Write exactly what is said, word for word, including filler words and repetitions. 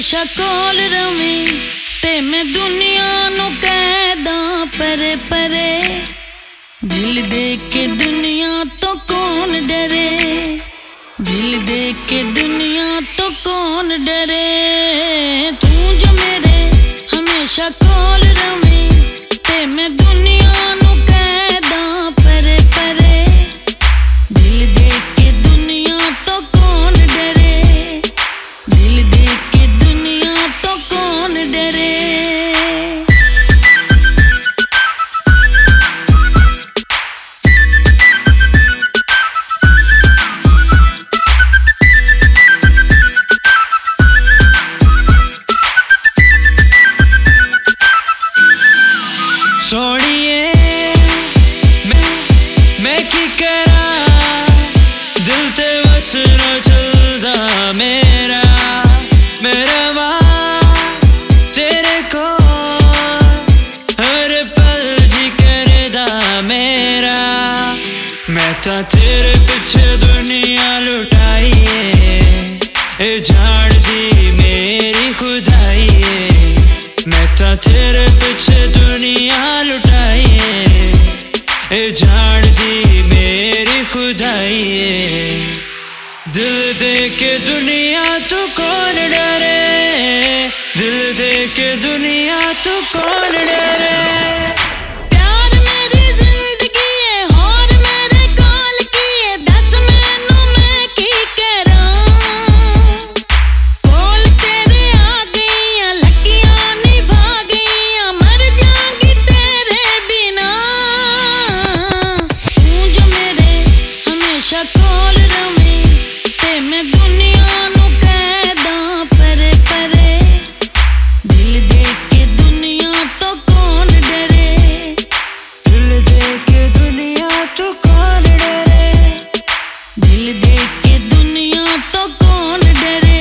हमेशा कोल रवीं ते मैं दुनिया नू कहदा परे परे। दिल दे के दुनिया तो कौन डरे, दिल दे के दुनिया तो कौन डरे। तू जो मेरे हमेशा कोल रवीं ते मैं दुनिया नू कहदा परे परे। दिल दे के दुनिया तो कौन डरे, दिल दे के दुनिया तो कौन डरे। सोनिए मैं मैं की करा, दिल ते बस न चलदा मेरा मेरा वाह तेरे को हर पल जी करदा मेरा। मैं ता तेरे पीछे दुनिया लुटाइए, ए जान दी मेरी खुदाई है। मैं ता तेरे पीछे दुनिया लुटाइए, ए जान दी मेरी खुदाई है। दिल दे के दुनिया तो कौन डरे, दिल दे के दुनिया तो कौन डरे। कोल रवीं ते मैं दुनिया नू कहदा परे परे। दिल दे के दुनिया तो कौन डरे, दिल दे के दुनिया तो कौन डरे, दिल दे के दुनिया तो कौन डरे।